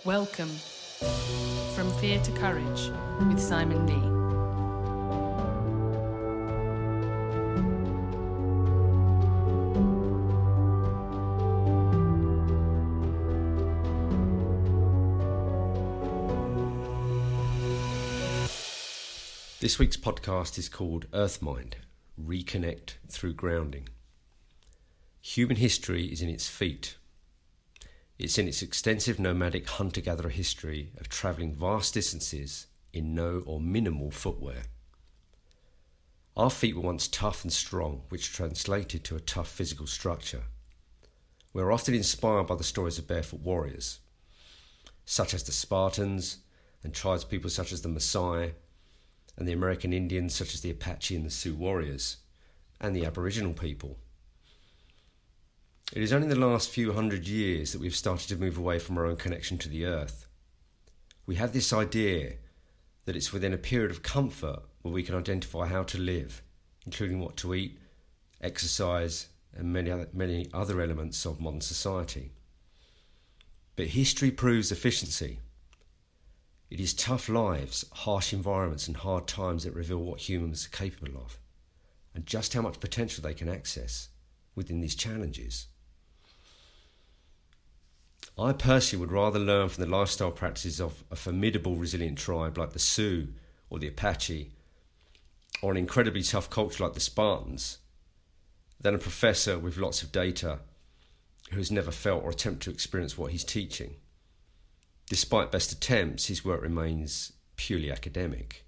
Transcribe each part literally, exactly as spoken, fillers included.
Welcome. From Fear to Courage with Simon Lee. This week's podcast is called Earthmind, Reconnect Through Grounding. Human history is in its feet. It's in its extensive nomadic hunter-gatherer history of travelling vast distances in no or minimal footwear. Our feet were once tough and strong, which translated to a tough physical structure. We're often inspired by the stories of barefoot warriors, such as the Spartans, and tribespeople such as the Maasai, and the American Indians such as the Apache and the Sioux warriors, and the Aboriginal people. It is only in the last few hundred years that we've started to move away from our own connection to the earth. We have this idea that it's within a period of comfort where we can identify how to live, including what to eat, exercise, and many other, many other elements of modern society. But history proves efficiency. It is tough lives, harsh environments and hard times that reveal what humans are capable of, and just how much potential they can access within these challenges. I personally would rather learn from the lifestyle practices of a formidable resilient tribe like the Sioux or the Apache, or an incredibly tough culture like the Spartans, than a professor with lots of data who has never felt or attempted to experience what he's teaching. Despite best attempts, his work remains purely academic.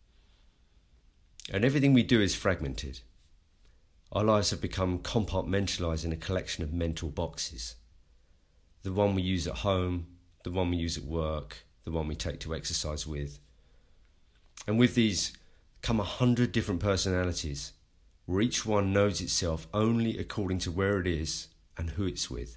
And everything we do is fragmented. Our lives have become compartmentalised in a collection of mental boxes. The one we use at home, the one we use at work, the one we take to exercise with. And with these come a hundred different personalities, where each one knows itself only according to where it is and who it's with.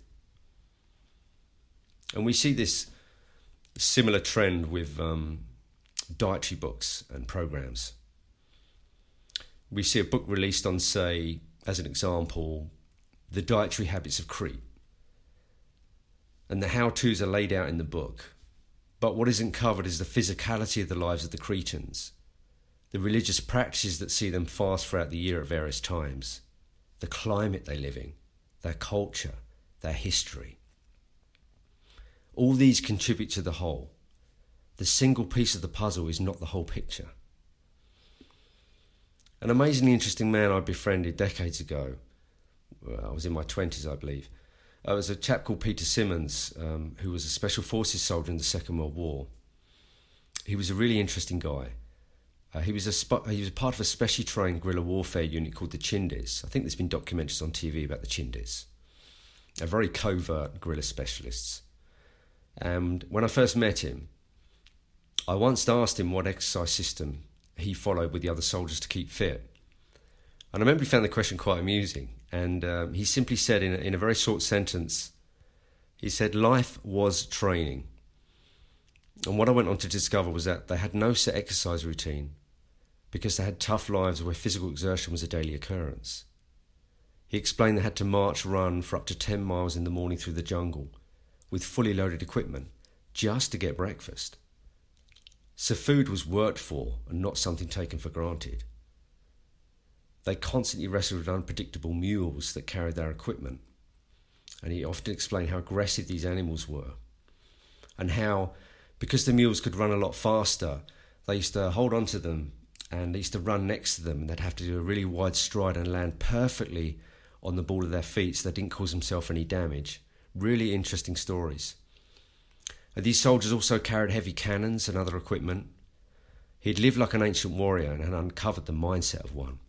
And we see this similar trend with um, dietary books and programs. We see a book released on, say, as an example, The Dietary Habits of Crete. And the how-tos are laid out in the book. But what isn't covered is the physicality of the lives of the Cretans, the religious practices that see them fast throughout the year at various times, the climate they live in, their culture, their history. All these contribute to the whole. The single piece of the puzzle is not the whole picture. An amazingly interesting man I befriended decades ago, well, I was in my twenties I believe, uh, was a chap called Peter Simmons, um, who was a Special Forces soldier in the Second World War. He was a really interesting guy. Uh, he was a sp- he was part of a specially trained guerrilla warfare unit called the Chindis. I think there's been documentaries on T V about the Chindis. They're very covert guerrilla specialists. And when I first met him, I once asked him what exercise system he followed with the other soldiers to keep fit. And I remember he found the question quite amusing. And um, he simply said in a, in a very short sentence, he said, life was training. And what I went on to discover was that they had no set exercise routine because they had tough lives where physical exertion was a daily occurrence. He explained they had to march, run for up to ten miles in the morning through the jungle with fully loaded equipment, just to get breakfast. So food was worked for and not something taken for granted. They constantly wrestled with unpredictable mules that carried their equipment. And he often explained how aggressive these animals were. And how, because the mules could run a lot faster, they used to hold on to them and they used to run next to them, and they'd have to do a really wide stride and land perfectly on the ball of their feet so they didn't cause themselves any damage. Really interesting stories. And these soldiers also carried heavy cannons and other equipment. He'd lived like an ancient warrior and had uncovered the mindset of one.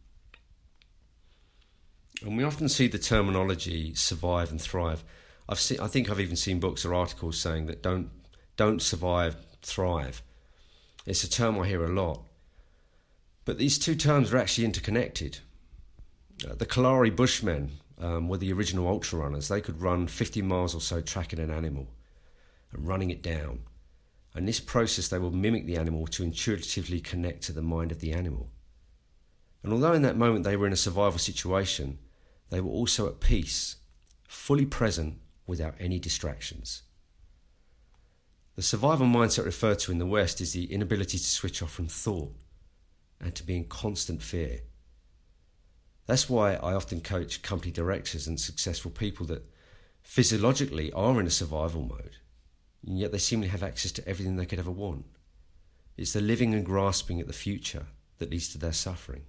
And we often see the terminology survive and thrive. I've seen, I think I've even seen books or articles saying that don't don't survive, thrive. It's a term I hear a lot. But these two terms are actually interconnected. Uh, the Kalahari Bushmen um, were the original ultra runners. They could run fifty miles or so tracking an animal and running it down. And in this process, they will mimic the animal to intuitively connect to the mind of the animal. And although in that moment they were in a survival situation, they were also at peace, fully present without any distractions. The survival mindset referred to in the West is the inability to switch off from thought and to be in constant fear. That's why I often coach company directors and successful people that physiologically are in a survival mode, and yet they seemingly have access to everything they could ever want. It's the living and grasping at the future that leads to their suffering.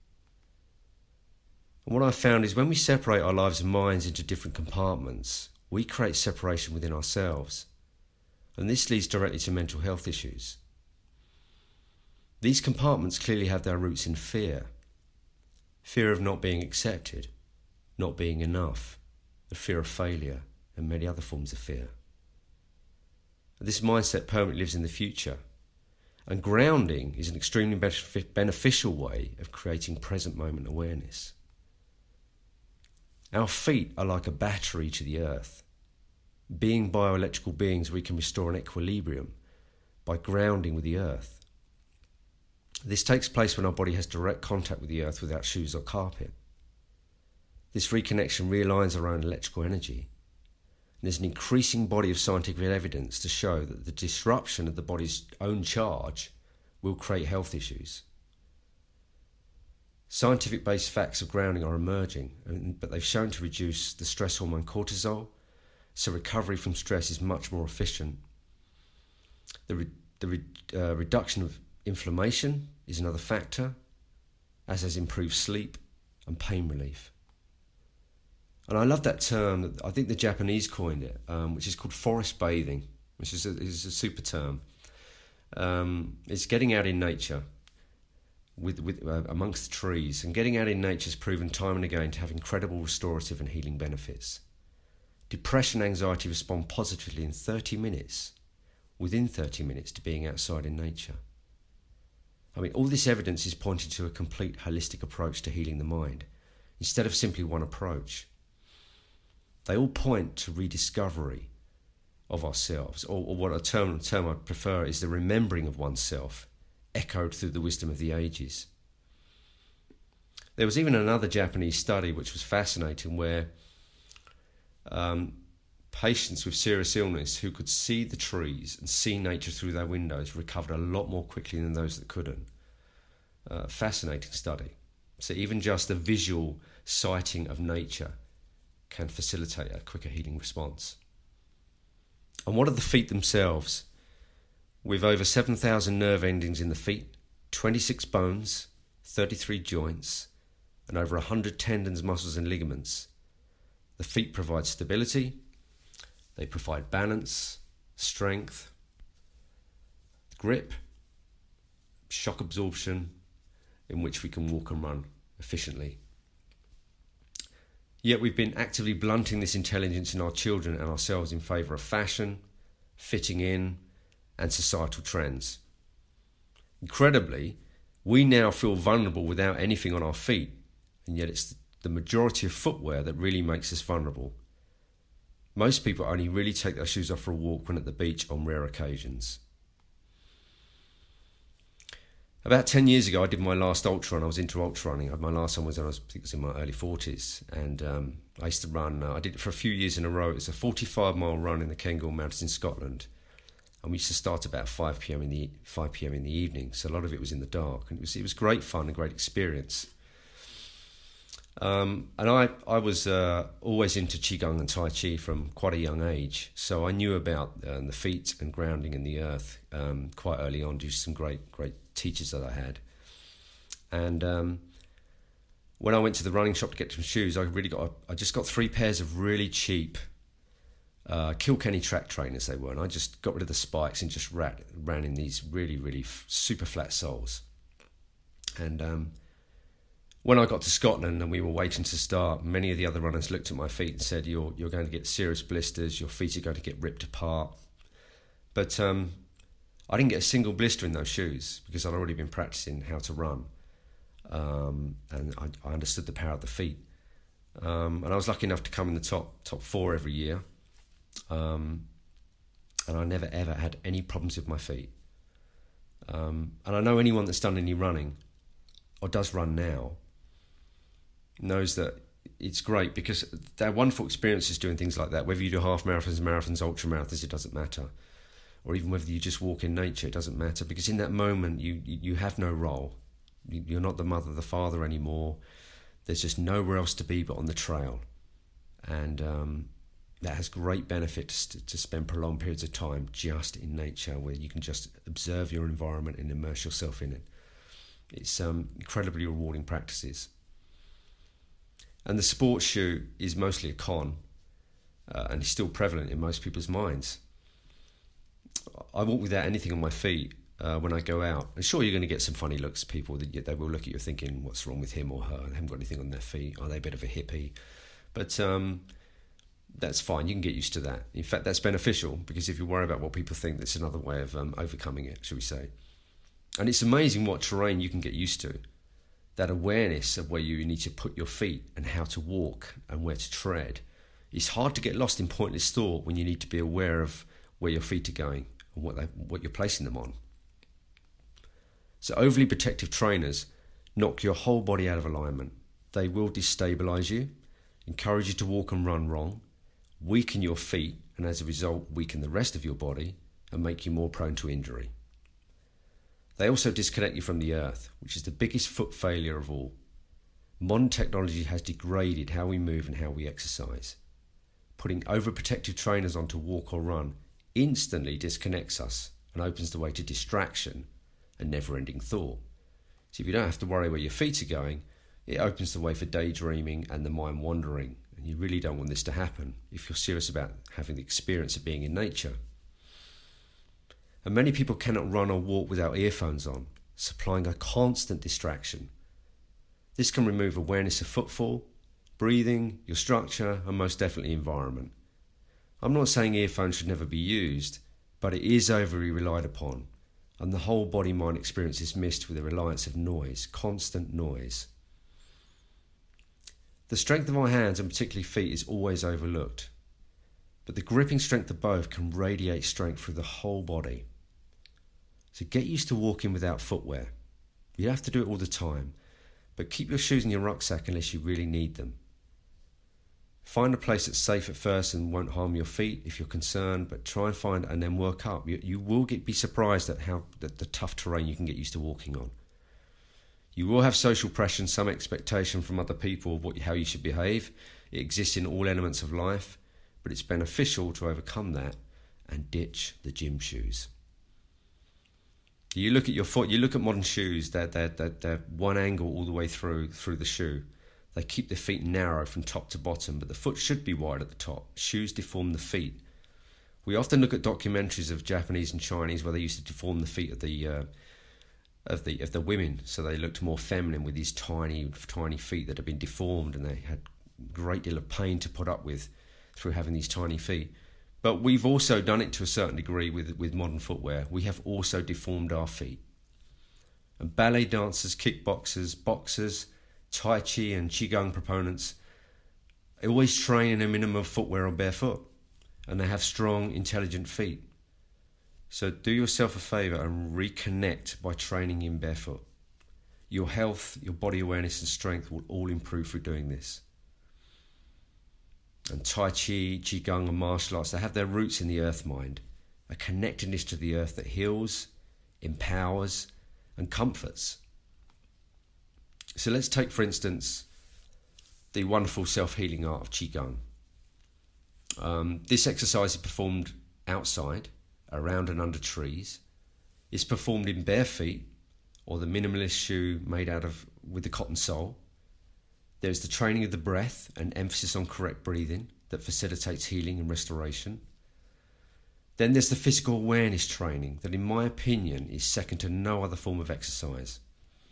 And what I've found is when we separate our lives and minds into different compartments, we create separation within ourselves. And this leads directly to mental health issues. These compartments clearly have their roots in fear. Fear of not being accepted, not being enough, the fear of failure, and many other forms of fear. This mindset permanently lives in the future. And grounding is an extremely beneficial way of creating present moment awareness. Our feet are like a battery to the earth. Being bioelectrical beings, we can restore an equilibrium by grounding with the earth. This takes place when our body has direct contact with the earth without shoes or carpet. This reconnection realigns our own electrical energy. And there's an increasing body of scientific evidence to show that the disruption of the body's own charge will create health issues. Scientific-based facts of grounding are emerging, but they've shown to reduce the stress hormone cortisol, so recovery from stress is much more efficient. The, re- the re- uh, reduction of inflammation is another factor, as has improved sleep and pain relief. And I love that term, that I think the Japanese coined it, um, which is called forest bathing, which is a, is a super term. Um, it's getting out in nature, with, with uh, amongst the trees, and getting out in nature has proven time and again to have incredible restorative and healing benefits. Depression and anxiety respond positively in thirty minutes, within thirty minutes, to being outside in nature. I mean, all this evidence is pointing to a complete holistic approach to healing the mind, instead of simply one approach. They all point to rediscovery of ourselves, or, or what a term, term I'd prefer is the remembering of oneself, echoed through the wisdom of the ages. There was even another Japanese study which was fascinating, where um, patients with serious illness who could see the trees and see nature through their windows recovered a lot more quickly than those that couldn't. Uh, fascinating study. So even just the visual sighting of nature can facilitate a quicker healing response. And what are the feet themselves? With over seven thousand nerve endings in the feet, twenty-six bones, thirty-three joints, and over one hundred tendons, muscles and ligaments, the feet provide stability, they provide balance, strength, grip, shock absorption, in which we can walk and run efficiently. Yet we've been actively blunting this intelligence in our children and ourselves in favour of fashion, fitting in, and societal trends. Incredibly, we now feel vulnerable without anything on our feet, and yet it's the majority of footwear that really makes us vulnerable. Most people only really take their shoes off for a walk when at the beach on rare occasions. About ten years ago, I did my last ultra run. I was into ultra running. My last one was when I, was, I think it was in my early forties. And um, I used to run, uh, I did it for a few years in a row. It was a forty-five mile run in the Cairngorm Mountains in Scotland. And we used to start about five p.m. in the five p.m. in the evening. So a lot of it was in the dark. And it was, it was great fun, a great experience. Um, and I, I was uh, always into Qigong and Tai Chi from quite a young age. So I knew about uh, the feet and grounding in the earth um, quite early on due to some great, great teachers that I had. And um, when I went to the running shop to get some shoes, I really got, I just got three pairs of really cheap uh, Kilkenny track trainers they were. And I just got rid of the spikes and just ran, ran in these really, really f- super flat soles. And um, when I got to Scotland and we were waiting to start, many of the other runners looked at my feet and said, you're you're going to get serious blisters, your feet are going to get ripped apart. But um, I didn't get a single blister in those shoes because I'd already been practicing how to run. Um, and I, I understood the power of the feet. Um, and I was lucky enough to come in the top top four every year. Um, and I never ever had any problems with my feet. Um, and I know anyone that's done any running or does run now knows that it's great because they're wonderful experiences doing things like that. Whether you do half marathons, marathons, ultra marathons, it doesn't matter. or even whether you just walk in nature, it doesn't matter, because in that moment you you have no role. You're not the mother, the father anymore. There's just nowhere else to be but on the trail. And um, that has great benefits to, to spend prolonged periods of time just in nature, where you can just observe your environment and immerse yourself in it. It's um, incredibly rewarding practices. And the sports shoe is mostly a con, uh, and is still prevalent in most people's minds. I walk without anything on my feet uh, when I go out. And sure, you're going to get some funny looks, people that they will look at you thinking, what's wrong with him or her? They haven't got anything on their feet. Are they a bit of a hippie? But um, that's fine. You can get used to that. In fact, that's beneficial, because if you worry about what people think, that's another way of um, overcoming it, shall we say. And it's amazing what terrain you can get used to. That awareness of where you need to put your feet and how to walk and where to tread. It's hard to get lost in pointless thought when you need to be aware of where your feet are going and what, they, what you're placing them on. So overly protective trainers knock your whole body out of alignment. They will destabilise you, encourage you to walk and run wrong, weaken your feet, and as a result weaken the rest of your body and make you more prone to injury. They also disconnect you from the earth, which is the biggest foot failure of all. Modern technology has degraded how we move and how we exercise. Putting overprotective trainers on to walk or run instantly disconnects us and opens the way to distraction and never-ending thought. So if you don't have to worry where your feet are going, it opens the way for daydreaming and the mind wandering. And you really don't want this to happen if you're serious about having the experience of being in nature. And many people cannot run or walk without earphones on, supplying a constant distraction. This can remove awareness of footfall, breathing, your structure, and most definitely environment. I'm not saying earphones should never be used, but it is overly relied upon, and the whole body-mind experience is missed with the reliance of noise, constant noise. The strength of our hands, and particularly feet, is always overlooked, but the gripping strength of both can radiate strength through the whole body. So get used to walking without footwear. You don't have to do it all the time, but keep your shoes in your rucksack unless you really need them. Find a place that's safe at first and won't harm your feet if you're concerned, but try and find and then work up. You, you will get, be surprised at how the, the tough terrain you can get used to walking on. You will have social pressure and some expectation from other people of what, how you should behave. It exists in all elements of life, but it's beneficial to overcome that and ditch the gym shoes. You look at your foot, you look at modern shoes, they're, they're, they're, they're one angle all the way through through the shoe. They keep the feet narrow from top to bottom, but the foot should be wide at the top. Shoes deform the feet. We often look at documentaries of Japanese and Chinese where they used to deform the feet of the uh, of the of the women, so they looked more feminine with these tiny, tiny feet that had been deformed, and they had a great deal of pain to put up with through having these tiny feet. But we've also done it to a certain degree with, with modern footwear. We have also deformed our feet. And ballet dancers, kickboxers, boxers, Tai Chi and Qigong proponents always train in a minimum of footwear on barefoot. And they have strong, intelligent feet. So do yourself a favour and reconnect by training in barefoot. Your health, your body awareness and strength will all improve through doing this. And Tai Chi, Qigong and martial arts, they have their roots in the earth mind, a connectedness to the earth that heals, empowers and comforts. So let's take, for instance, the wonderful self-healing art of Qigong. Um, this exercise is performed outside, around and under trees. It's performed in bare feet, or the minimalist shoe made out of with the cotton sole. There's the training of the breath and emphasis on correct breathing that facilitates healing and restoration. Then there's the physical awareness training that, in my opinion, is second to no other form of exercise.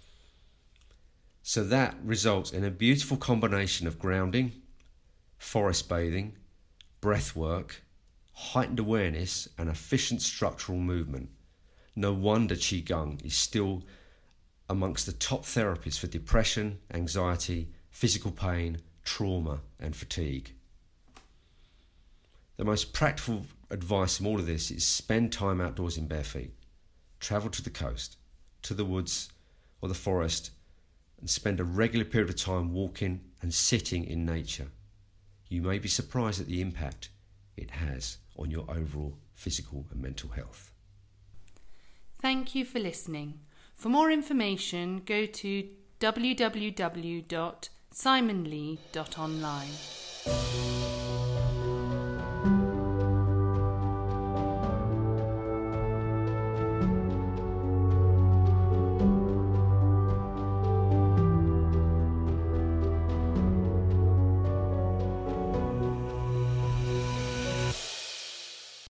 So that results in a beautiful combination of grounding, forest bathing, breath work, heightened awareness and efficient structural movement. No wonder Qigong is still amongst the top therapies for depression, anxiety, physical pain, trauma and fatigue. The most practical advice from all of this is spend time outdoors in bare feet. Travel to the coast, to the woods or the forest and spend a regular period of time walking and sitting in nature. You may be surprised at the impact it has on your overall physical and mental health. Thank you for listening. For more information, go to w w w dot simon lee dot online.